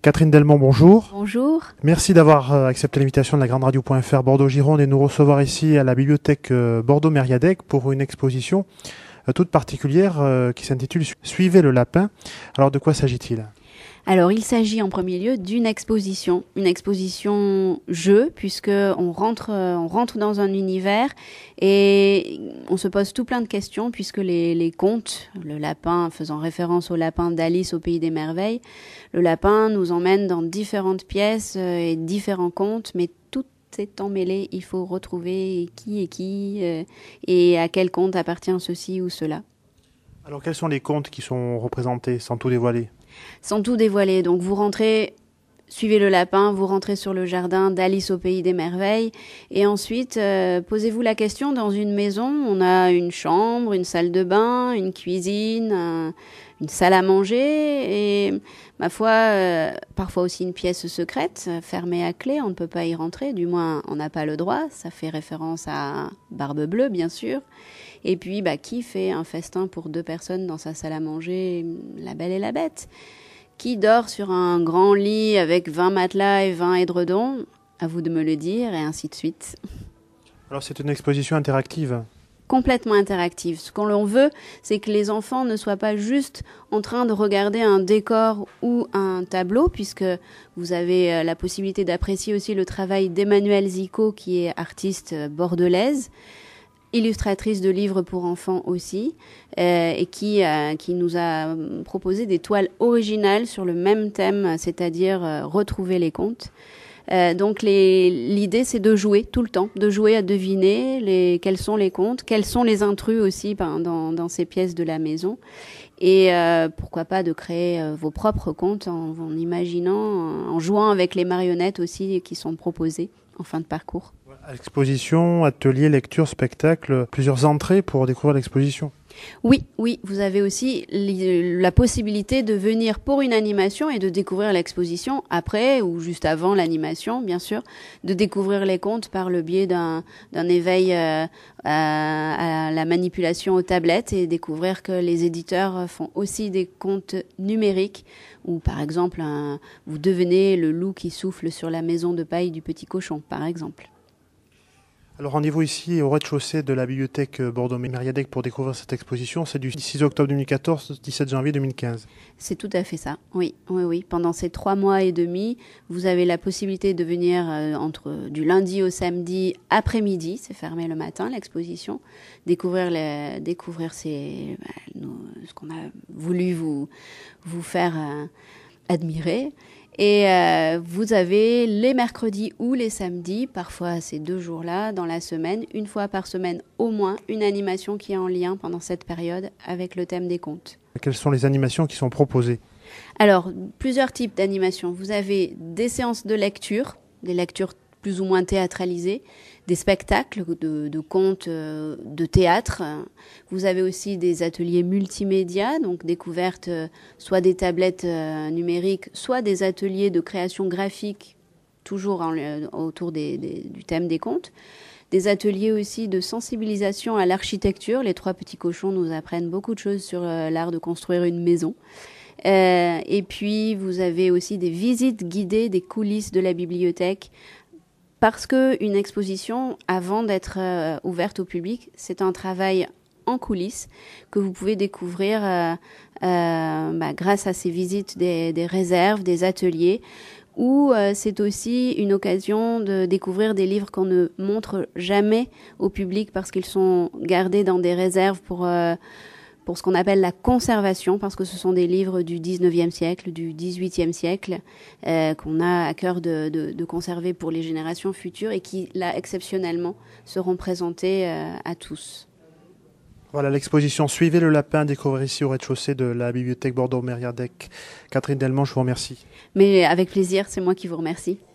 Catherine Delmont, bonjour. Bonjour. Merci d'avoir accepté l'invitation de la Grande Radio.fr Bordeaux-Gironde et nous recevoir ici à la bibliothèque Bordeaux-Mériadec pour une exposition toute particulière qui s'intitule « Suivez le lapin ». Alors de quoi s'agit-il ? Alors il s'agit en premier lieu d'une exposition jeu, puisque on rentre dans un univers et on se pose tout plein de questions puisque les contes, le lapin faisant référence au lapin d'Alice au pays des merveilles, le lapin nous emmène dans différentes pièces et différents contes, mais tout est emmêlé, il faut retrouver qui est qui et à quel conte appartient ceci ou cela. Alors quels sont les contes qui sont représentés sans tout dévoiler ? Sans tout dévoiler, donc vous rentrez, suivez le lapin, vous rentrez sur le jardin d'Alice au pays des merveilles et ensuite posez-vous la question, dans une maison on a une chambre, une salle de bain, une cuisine, une salle à manger et ma foi parfois aussi une pièce secrète fermée à clé, on ne peut pas y rentrer, du moins on n'a pas le droit, ça fait référence à Barbe Bleue bien sûr. Et puis, qui fait un festin pour 2 personnes dans sa salle à manger, La Belle et la Bête ? Qui dort sur un grand lit avec 20 matelas et 20 édredons ? À vous de me le dire, et ainsi de suite. Alors c'est une exposition interactive ? Complètement interactive. Ce qu'on veut, c'est que les enfants ne soient pas juste en train de regarder un décor ou un tableau, puisque vous avez la possibilité d'apprécier aussi le travail d'Emmanuelle Zico, qui est artiste bordelaise, illustratrice de livres pour enfants aussi, et qui nous a proposé des toiles originales sur le même thème, c'est-à-dire retrouver les contes. Donc l'idée, c'est de jouer tout le temps, de jouer à deviner quels sont les contes, quels sont les intrus aussi dans ces pièces de la maison. Et pourquoi pas de créer vos propres contes en imaginant, en jouant avec les marionnettes aussi qui sont proposées en fin de parcours. Exposition, atelier, lecture, spectacle, plusieurs entrées pour découvrir l'exposition. Oui, vous avez aussi la possibilité de venir pour une animation et de découvrir l'exposition après ou juste avant l'animation, bien sûr, de découvrir les contes par le biais d'un éveil à la manipulation aux tablettes et découvrir que les éditeurs font aussi des contes numériques où, par exemple, vous devenez le loup qui souffle sur la maison de paille du petit cochon, par exemple. Alors rendez-vous ici au rez-de-chaussée de la bibliothèque Bordeaux-Mériadec pour découvrir cette exposition. C'est du 6 octobre 2014 au 17 janvier 2015. C'est tout à fait ça, oui. Pendant ces 3 mois et demi, vous avez la possibilité de venir du lundi au samedi après-midi, c'est fermé le matin l'exposition, découvrir ce qu'on a voulu vous faire admirer. Et vous avez les mercredis ou les samedis, parfois ces 2 jours-là, dans la semaine, 1 fois par semaine au moins, une animation qui est en lien pendant cette période avec le thème des contes. Quelles sont les animations qui sont proposées ? Alors, plusieurs types d'animations. Vous avez des séances de lecture, des lectures plus ou moins théâtralisées, des spectacles de contes, de théâtre. Vous avez aussi des ateliers multimédia, donc découverte soit des tablettes numériques, soit des ateliers de création graphique, toujours autour du thème des contes. Des ateliers aussi de sensibilisation à l'architecture. Les 3 petits cochons nous apprennent beaucoup de choses sur l'art de construire une maison. Et puis, vous avez aussi des visites guidées des coulisses de la bibliothèque. Parce qu'une exposition, avant d'être ouverte au public, c'est un travail en coulisses que vous pouvez découvrir grâce à ces visites des réserves, des ateliers, où c'est aussi une occasion de découvrir des livres qu'on ne montre jamais au public parce qu'ils sont gardés dans des réserves pour ce qu'on appelle la conservation, parce que ce sont des livres du 19e siècle, du 18e siècle, qu'on a à cœur de conserver pour les générations futures et qui, là, exceptionnellement, seront présentés à tous. Voilà, l'exposition Suivez le lapin, découvrir ici au rez-de-chaussée de la bibliothèque Bordeaux-Mériadec. Catherine Delmont, je vous remercie. Mais avec plaisir, c'est moi qui vous remercie.